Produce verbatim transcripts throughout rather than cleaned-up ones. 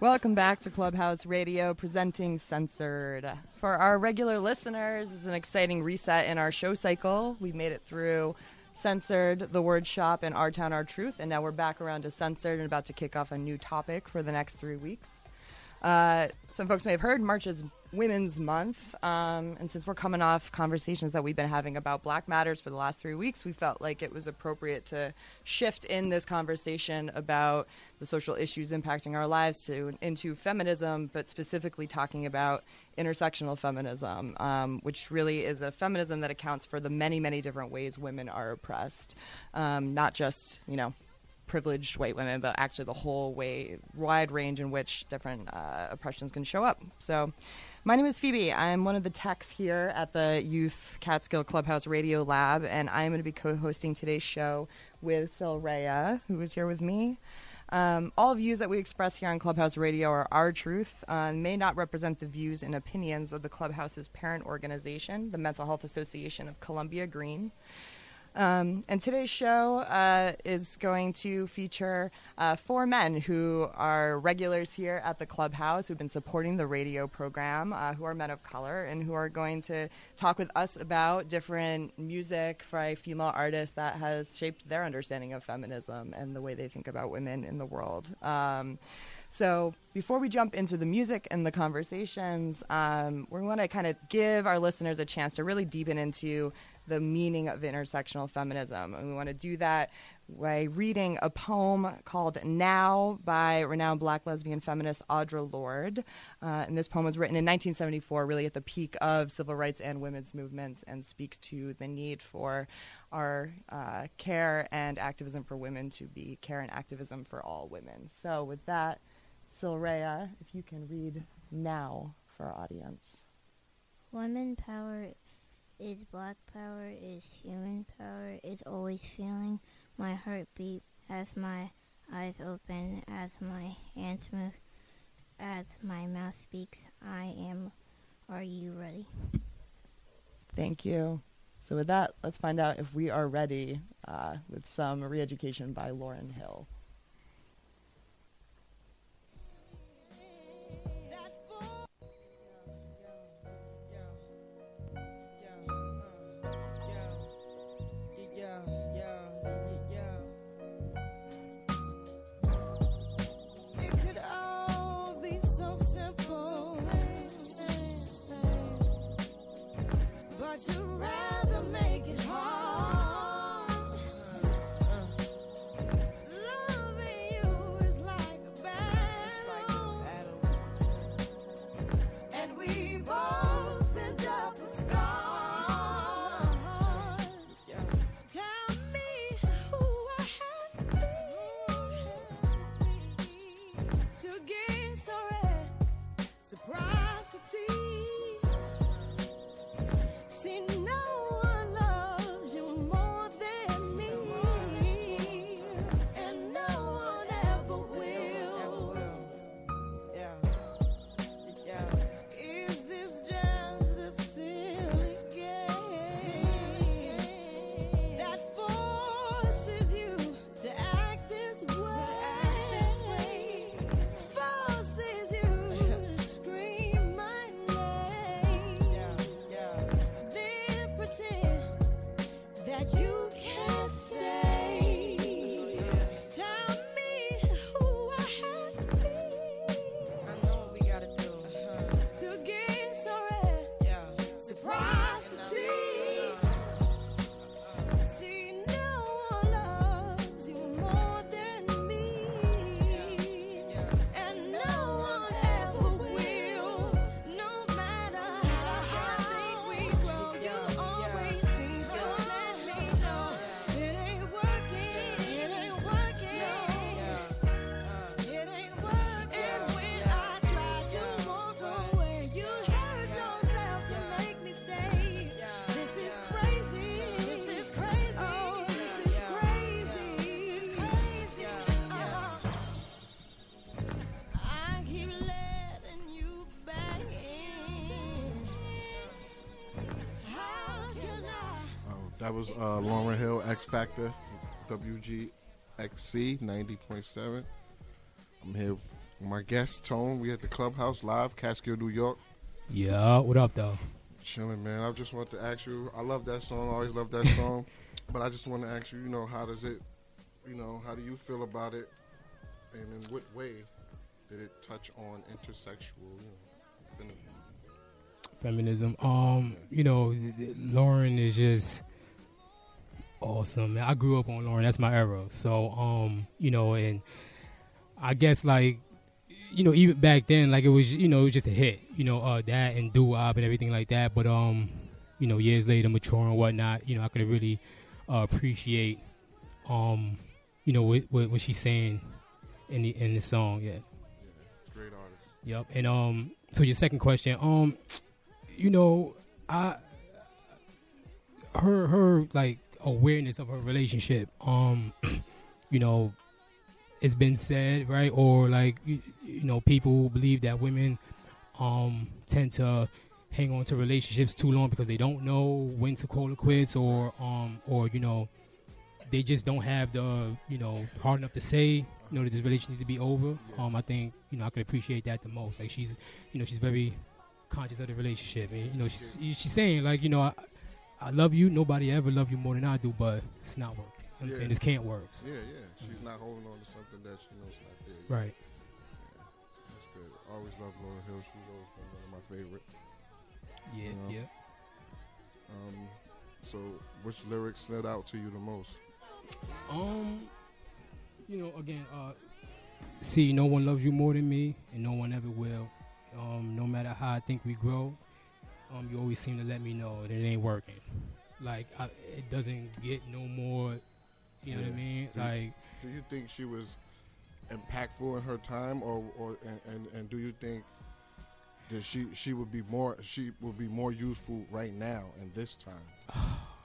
Welcome back to Clubhouse Radio, presenting Censored. For our regular listeners, this is an exciting reset in our show cycle. We made it through Censored, The Word Shop, and Our Town, Our Truth, and now we're back around to Censored and about to kick off a new topic for the next three weeks. Uh, some folks may have heard March is Women's Month, um, and since we're coming off conversations that we've been having about Black Matters for the last three weeks, we felt like it was appropriate to shift in this conversation about the social issues impacting our lives to into feminism, but specifically talking about intersectional feminism, um, which really is a feminism that accounts for the many, many different ways women are oppressed, um, not just, you know, privileged white women, but actually the whole way, wide range in which different uh, oppressions can show up. So my name is Phoebe. I'm one of the techs here at the Youth Catskill Clubhouse Radio Lab, and I'm going to be co-hosting today's show with Silraya, who is here with me. Um, all views that we express here on Clubhouse Radio are our truth, uh, and may not represent the views and opinions of the Clubhouse's parent organization, the Mental Health Association of Columbia Green. Um, and today's show uh, is going to feature uh, four men who are regulars here at the Clubhouse, who've been supporting the radio program, uh, who are men of color, and who are going to talk with us about different music by female artists that has shaped their understanding of feminism and the way they think about women in the world. Um, So before we jump into the music and the conversations, um, we want to kind of give our listeners a chance to really deepen into the meaning of intersectional feminism. And we want to do that by reading a poem called Now by renowned Black lesbian feminist Audre Lorde. Uh, and this poem was written in nineteen seventy-four, really at the peak of civil rights and women's movements, and speaks to the need for our uh, care and activism for women to be care and activism for all women. So with that, Silraya, if you can read Now for our audience. Women power is Black power, is human power, is always feeling my heartbeat as my eyes open, as my hands move, as my mouth speaks. I am. Are you ready? Thank you. So with that, let's find out if we are ready uh, with some re-education by Lauryn Hill. But you'd rather make it hard. Loving you is like a battle, and we both end up with scars. Tell me who I have to be to get so reciprocity. See, no one loves you more than me, and no one ever will. Yeah, yeah. Is this just a silly game that forces you to act this way? Forces you to scream my name. Yeah, yeah. That you can't say. Tell me who I have to be. I know what we gotta do uh-huh. to gain so yeah. reciprocity. Uh-huh. See, no one loves you more than me, yeah. Yeah. And no one ever will. No matter how high think we grow, you always seem to let me know it ain't working, it ain't working, it ain't working. And when I try to walk away, you hurt yourself to make me stay. This is crazy, this is crazy, oh, this is crazy, crazy. Uh-huh. I keep letting you back in. How can I? Oh, that was uh, Lauryn Hill, X Factor, W G X C ninety point seven. I'm here My guest, Tone, we at the Clubhouse live, Catskill, New York. Yeah, what up, though? Chilling, man. I just want to ask you, I love that song, I always love that song, but I just want to ask you, you know, how does it, you know, how do you feel about it, and in what way did it touch on intersexual, you know, feminism? Feminism. Um, you know, th- th- Lauren is just awesome, man. I grew up on Lauren. That's my era. So, um, you know, and I guess, like, you know, even back then, like, it was, you know, it was just a hit, you know, uh, that and doo-wop and everything like that. But, um, you know, years later, mature and whatnot, you know, I could really uh, appreciate, um, you know, what, what, what she's saying in the in the song, yeah. Yeah, great artist. Yep. And um, so your second question, um, you know, I her her like awareness of her relationship, um, you know, it's been said, right, or like you, you know, people believe that women um tend to hang on to relationships too long because they don't know when to call it quits, or um or you know, they just don't have the, you know, hard enough to say, you know, that this relationship needs to be over. Um, I think, you know, I could appreciate that the most. Like, she's, you know, she's very conscious of the relationship. And, you know, she's, she's saying, like, you know, I, I love you. Nobody ever loved you more than I do, but it's not working. I'm Yeah. saying this can't work. Yeah, yeah. She's not holding on to something that she knows not there. Right. Yeah, that's good. I always loved Laura Hill. She's always been one of my favorite. Yeah, You know? yeah. Um, so, which lyrics stood out to you the most? Um, you know, again, uh, see, no one loves you more than me, and no one ever will. Um, no matter how I think we grow, um, you always seem to let me know that it ain't working. Like, I, it doesn't get no more, you know Yeah. what I mean? Do- Like, Do you think she was impactful in her time, or, or and, and, and do you think that she she would be more she would be more useful right now in this time?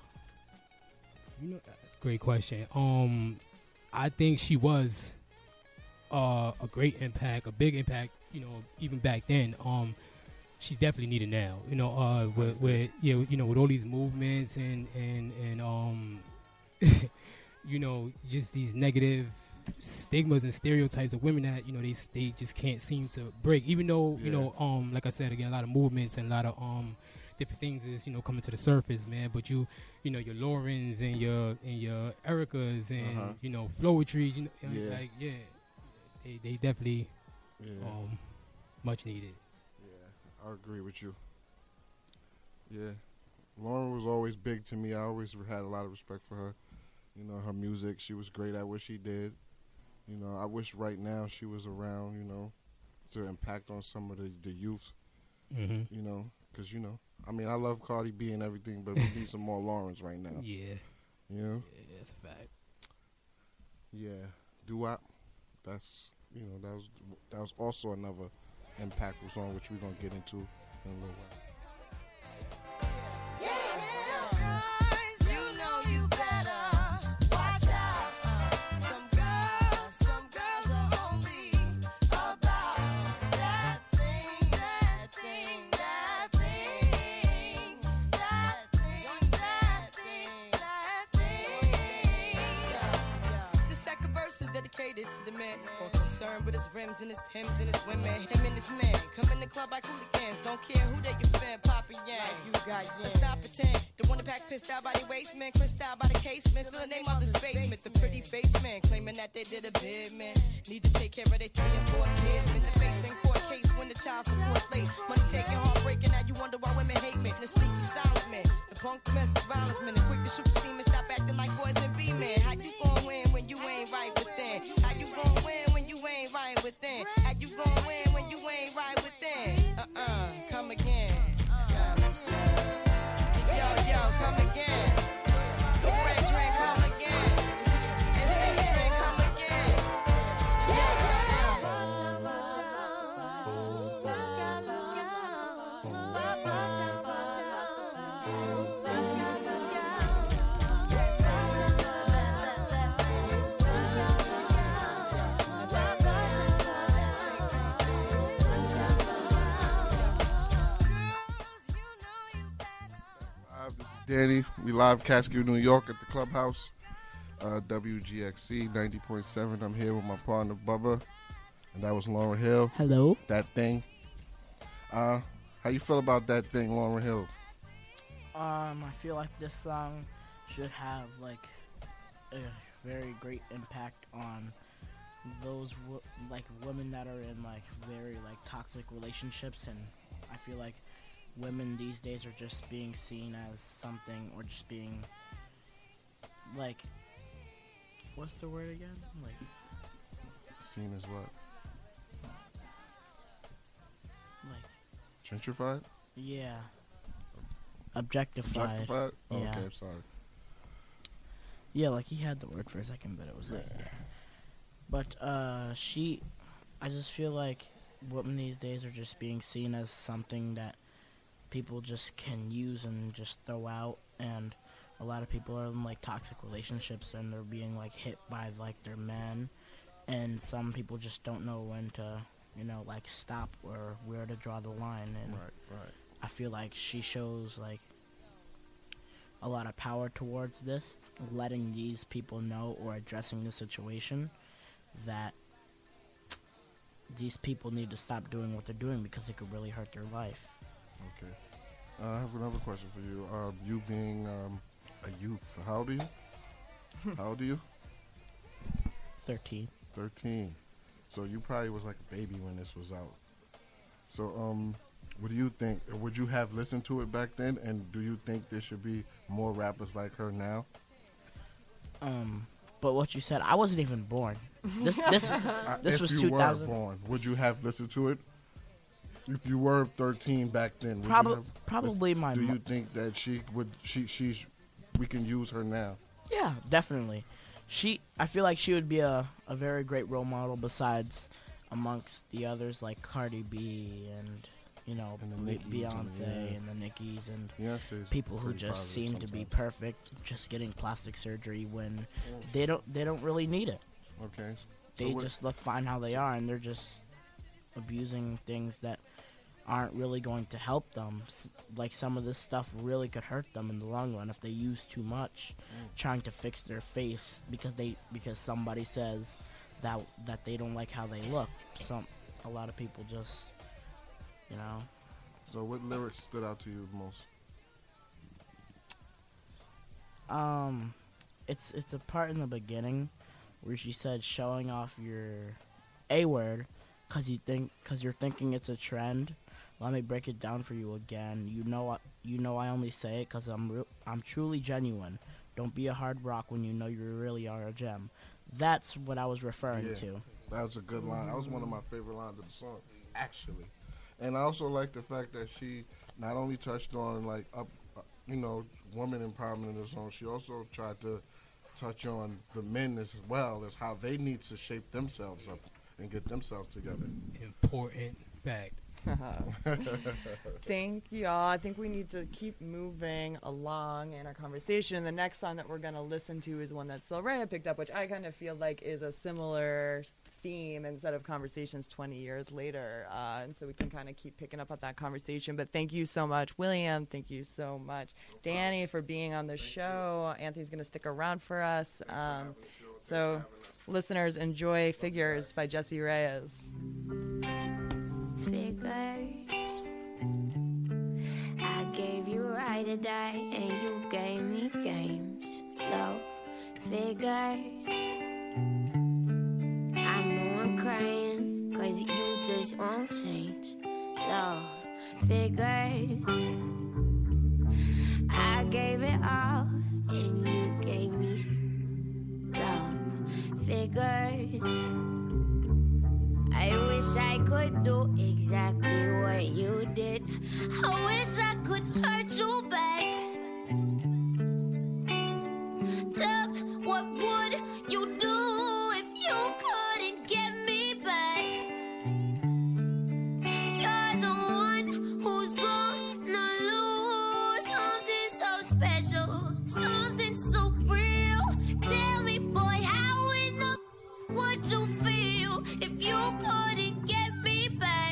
you know, that's a great question. Um, I think she was uh, a great impact, a big impact, you know, even back then. Um, she's definitely needed now, you know, uh, with, with yeah, you know, with all these movements and and and um, you know, just these negative stigmas and stereotypes of women that, you know, they they just can't seem to break. Even though, you Yeah. know, um, like I said again, a lot of movements and a lot of um different things is, you know, coming to the surface, man. But you, you know, your Laurens and your and your Ericas and Uh-huh. you know, Flowetry, you know, Yeah. like yeah, they they definitely Yeah, um much needed. yeah, I agree with you. Yeah, Lauren was always big to me. I always had a lot of respect for her. You know, her music, she was great at what she did. You know, I wish right now she was around, you know, to impact on some of the, the youth, Mm-hmm. you know, because, you know, I mean, I love Cardi B and everything, but we need some more Laurens right now, Yeah, you know? yeah, that's a fact. Yeah, doo-wop, that's, you know, that was that was also another impactful song, which we're going to get into in a little while. Guys, you know you better watch out. Some girls, some girls are only about that thing, that thing, that thing, that thing, that thing, that thing. The second verse is dedicated to the man more concerned with his rims and his Timbs and his women. Him and his man come in the club like hooligans. Don't care who they your fan, Papa Yang. You got yeah. Let's stop pretend. The one that pack pissed out by the waist man, crissed out by the casement. Still in their mother's basement. The pretty face man claiming that they did a bid man. Need to take care of their three and four kids. Been the face in court case when the child support late. Money taking, heartbreaking. Now you wonder why women hate me. The sneaky silent man, the punk domestic violence man, the quick to shoot the semen. Stop acting like boys and be men. How you gon' win when you ain't right within? How you gon' win when you ain't right within? How you gon' win when you ain't right within? Uh-uh, come again. Uh, yo, yo, come again. The Fred Drink, come again. And Six String, come again. Yo, Uh, this is Danny. We live Catskill, New York at the Clubhouse, uh, W G X C ninety point seven. I'm here with my partner Bubba. and that was Lauren Hill. Hello. That Thing. Uh, how you feel about That Thing, Lauren Hill? Um, I feel like this song should have like a very great impact on those wo- like women that are in like very like toxic relationships, and I feel like women these days are just being seen as something, or just being like, what's the word again? Like, Seen as what? like Gentrified? yeah, objectified. Objectified? Oh, Yeah. okay, I'm sorry. Yeah, like he had the word for a second, but it was like, yeah. But uh, she, I just feel like women these days are just being seen as something that people just can use and just throw out, and a lot of people are in like toxic relationships and they're being like hit by like their men, and some people just don't know when to, you know, like stop or where to draw the line, and Right, right. I feel like she shows like a lot of power towards this, letting these people know or addressing the situation that these people need to stop doing what they're doing because it could really hurt their life. Okay. Uh, I have another question for you. Um, you being um, a youth, how old are you? How old are you? thirteen. thirteen. So you probably was like a baby when this was out. So um, what do you think? Would you have listened to it back then? And do you think there should be more rappers like her now? Um, but what you said, I wasn't even born. This this Uh, this if was you two were thousand. born, would you have listened to it? If you were thirteen back then, would you Probably have probably my Do mo- you think that she would? She she's we can use her now? Yeah, definitely. She, I feel like she would be a, a very great role model besides amongst the others like Cardi B and, you know, And the Be- Nickies and- Beyonce yeah. and the Nickies and Beyonce's people who pretty just positive seem to be sometimes. perfect, just getting plastic surgery when they don't they don't really need it. Okay. They so what, just look fine how they are, and they're just abusing things that aren't really going to help them. S- Like some of this stuff really could hurt them in the long run if they use too much, Mm. trying to fix their face because they because somebody says that that they don't like how they look. Some a lot of people just, you know, so what lyrics stood out to you the most? um, it's it's a part in the beginning where she said showing off your A word because you think because you're thinking it's a trend. Let me break it down for you again. You know, I- you know, I only say it because I'm, re- I'm truly genuine. Don't be a hard rock when you know you really are a gem. That's what I was referring Yeah. to. That was a good line. That was one of my favorite lines of the song, actually. And I also like the fact that she not only touched on like up, uh, you know, woman empowerment in the song. She also tried to touch on the men as well as how they need to shape themselves up and get themselves together. Important fact. Thank y'all. I think we need to keep moving along in our conversation. The next song that we're going to listen to is one that Soraya picked up, which I kind of feel like is a similar theme instead of conversations twenty years later. Uh, and so we can kind of keep picking up on that conversation. But thank you so much, William. Thank you so much, Danny, for being on the show. Anthony's going to stick around for us. Um, so listeners, enjoy Figures by Jesse Reyes. Figures. I gave you right to die and you gave me games. Love figures. I know I'm crying cause you just won't change. Love figures. I gave it all and you gave me love figures. I wish I could do exactly what you did. I wish I could hurt you back. Love, what would you do if you couldn't get me back? You're the one who's gonna lose something so special, something so real. Tell me, boy, how in the would you feel if you couldn't get me back?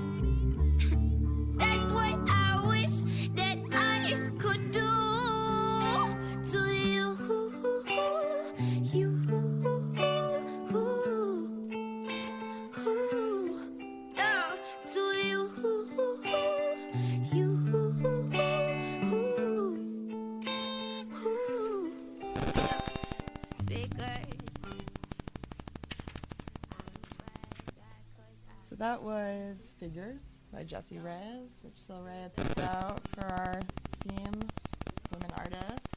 That's what I wish that I could do to you. You. that was Figures by Jessie Reyes, which Sil Ray had picked out for our theme, Women Artist.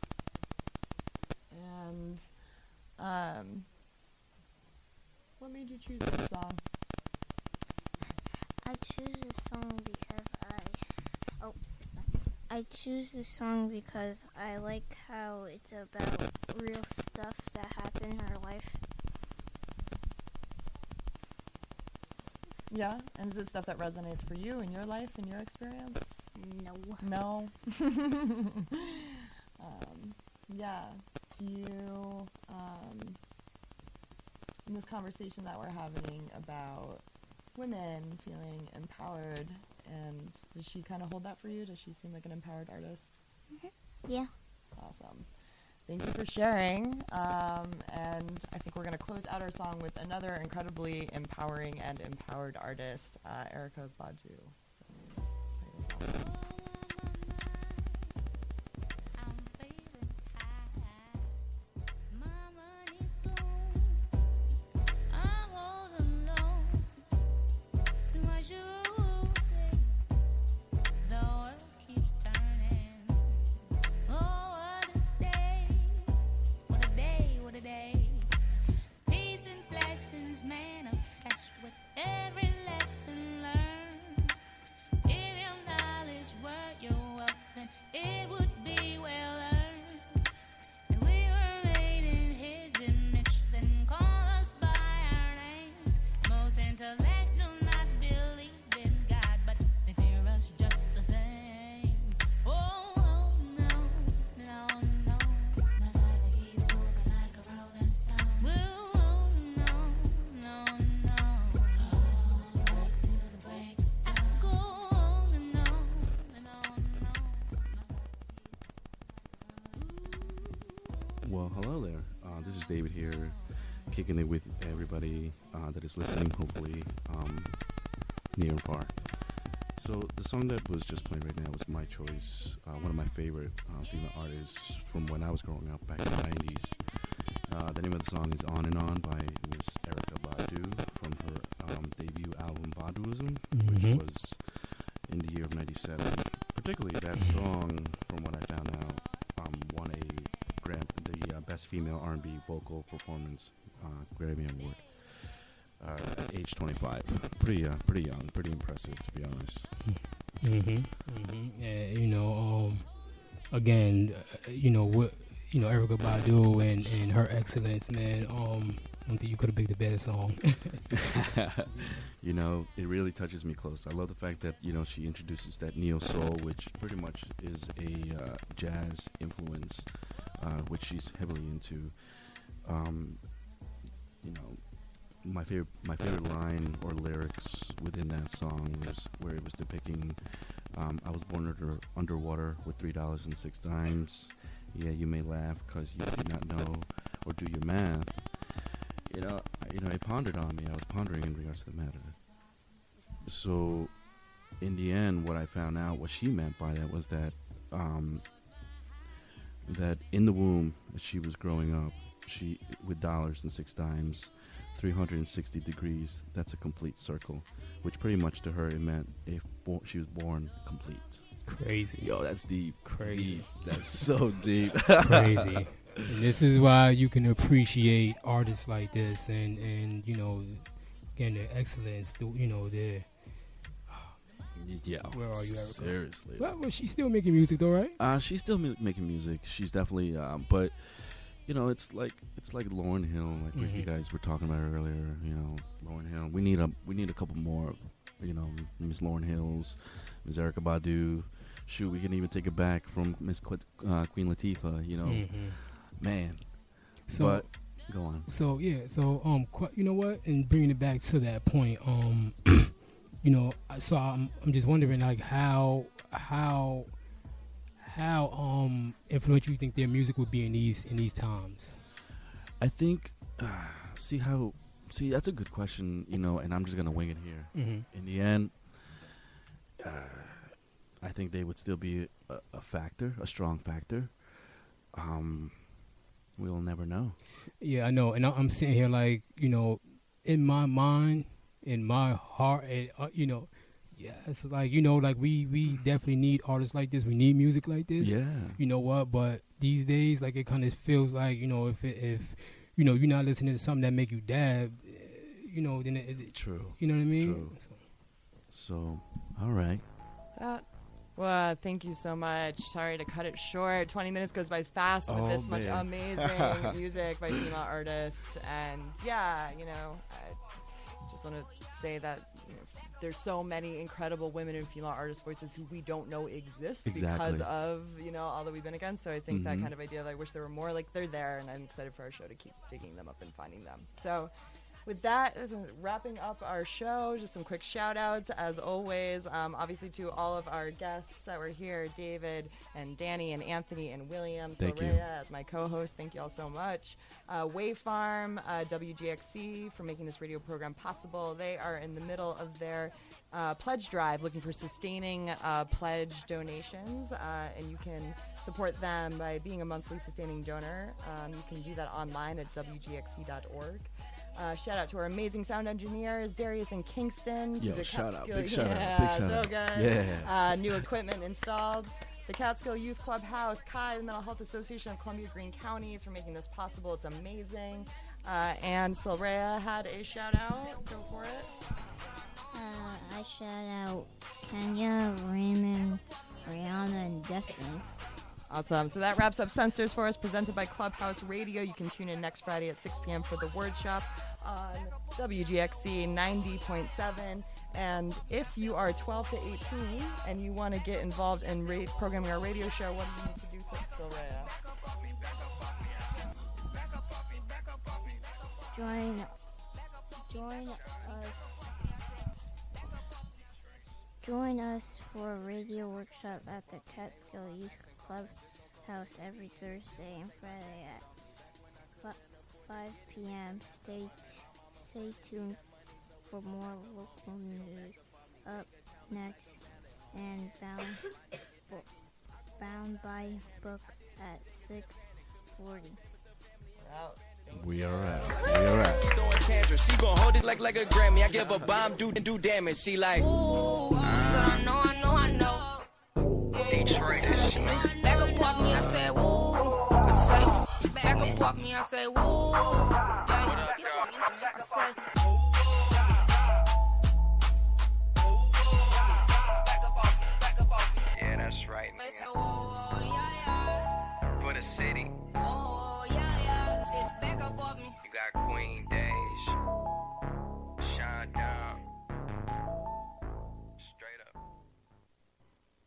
And um, what made you choose this song? I choose this song because I oh sorry. I choose this song because I like how it's about real stuff that happened in our life. Yeah, and is it stuff that resonates for you in your life, in your experience? No. No. um, yeah. Do you, um, in this conversation that we're having about women feeling empowered, and does she kind of hold that for you? Does she seem like an empowered artist? Yeah. Awesome. Thank you for sharing. Um, and I think we're going to close out our song with another incredibly empowering and empowered artist, uh, Erykah Badu. So let's play this song. I'm feeling high. My money's gone. I'm holding on to my shoes. The world keeps turning. Oh, what a day! What a day! What a day! Peace and blessings manifest with every lesson learned. If your knowledge were your wealth, then it would be well earned. And we were made in His image, then call us by our names. Most intellects do not believe in God, but they fear us just the same. Oh, oh no, no, no. My life keeps moving like a rolling stone. Whoa, oh no, no, no. Oh, back to the break of dawn. I go on and on and on and on. Well, hello there. Uh, this is David here, kicking it with everybody uh, that is listening, hopefully um, near and far. So the song that was just playing right now was my choice, uh, one of my favorite uh, female artists from when I was growing up back in the nineties. Uh, the name of the song is On and On by Miss Erykah Badu from her um, debut album Baduism, Mhm. which was in the year of ninety-seven. Particularly that song, from what I found out, um, won a Gram- the uh, Best Female R and B Vocal Performance uh, Grammy Award uh, at age twenty-five. Pretty, uh, pretty young, pretty impressive, to be honest. Mm-hmm. Mm-hmm. Yeah, you know, um, again, uh, you know what, you know, Erykah Badu and, and her excellence, man. Um, I don't think you could have picked a better song. You know, it really touches me close. I love the fact that, you know, she introduces that neo soul, which pretty much is a uh, jazz influence, uh, which she's heavily into. Um, you know, my favorite my favorite line or lyrics within that song was where it was depicting, um, I was born under underwater with three dollars and six dimes. Yeah, you may laugh because you did not know or do your math. You know, I, you know, it pondered on me. I was pondering in regards to the matter. So, in the end, what I found out, what she meant by that was that, um, that in the womb, as she was growing up, she with dollars and six dimes, three hundred sixty degrees. That's a complete circle, which pretty much to her it meant if bo- she was born complete. Crazy. Yo, that's deep. Crazy. Deep. That's so deep. Crazy. And this is why you can appreciate artists like this, and, and you know, again, their excellence, the, you know, their... Yeah. Where are you, Erykah? Seriously. Well, well, she's still making music, though, right? Uh, she's still mu- making music. She's definitely, um, but you know, it's like it's like Lauryn Hill, like what you Mhm. guys were talking about earlier. You know, Lauryn Hill. We need a we need a couple more. You know, Miss Lauryn Hills, Miss Erykah Badu. Shoot, we can even take it back from Miss Qu- uh, Queen Latifah. You know, Mhm. man. So, but go on. so yeah, so um, qu- you know what? And bringing it back to that point, um, you know, I- so I'm I'm just wondering, like, how how how um influential you think their music would be in these in these times? I think. Uh, see how. See, that's a good question. You know, and I'm just gonna wing it here. Mm-hmm. In the end, uh, I think they would still be a, a factor, a strong factor. Um, we'll never know. Yeah, I know, and I- I'm sitting here like, you know, in my mind, in my heart, and uh, you know, yeah, it's like you know, like we we definitely need artists like this. We need music like this. Yeah. You know what? But these days, like it kind of feels like you know, if it, if you know you're not listening to something that make you dab, eh, you know, then it, it, True. you know what I mean? True. So, all right. That, well, thank you so much. Sorry to cut it short. twenty minutes goes by fast with Oh, this much man. amazing music by female artists. And yeah, you know, I just want to say that you know, there's so many incredible women and female artist voices who we don't know exist because Exactly. of, you know, all that we've been against. So I think that Mhm. kind of idea that I wish there were more, like they're there, and I'm excited for our show to keep digging them up and finding them. So with that, this is wrapping up our show. Just some quick shout outs, as always. Um, obviously, to all of our guests that were here, David and Danny and Anthony and William. Thank you. Soraya as my co host. Thank you all so much. Uh, Wayfarm, uh, W G X C for making this radio program possible. They are in the middle of their uh, pledge drive looking for sustaining uh, pledge donations. Uh, and you can support them by being a monthly sustaining donor. Um, you can do that online at w g x c dot org. Uh, shout out to our amazing sound engineers, Darius and Kingston. To Yo, the shout out. Catskill- Big shout out. yeah, Big shout so out. good. Yeah. Uh, new equipment installed. The Catskill Youth Club House, Kai, the Mental Health Association of Columbia Green Counties for making this possible. It's amazing. Uh, and Silrea had a shout out. Go for it. Uh, I shout out Kenya, Raymond, Rihanna, and Destiny. Awesome. So that wraps up Censors for us, presented by Clubhouse Radio. You can tune in next Friday at six p.m. for The Word Shop on W G X C ninety point seven. And if you are twelve to eighteen and you want to get involved in ra- programming our radio show, what do you need to do, Sil- Silrea? Join, join us. Join us for a radio workshop at the Catskill Youth Clubhouse every Thursday and Friday at fi- five p.m. Stay, t- stay tuned for more local news. Up next, and Bound, Bo- Bound by Books at six forty. We're out. We are out. We are out. Throwing tantrums. She gon' hold it like like a Grammy. I give a bomb, do do damage. She like. Ooh, said I know, I know, I know. Detroit. Back up off me, I say woo. I say back up off me, I say woo. Yeah, get this instrument. I say. Yeah, that's right. I say, oh, yeah, yeah. For the city, Oh, yeah, yeah. Say, back up off me. you got Queen.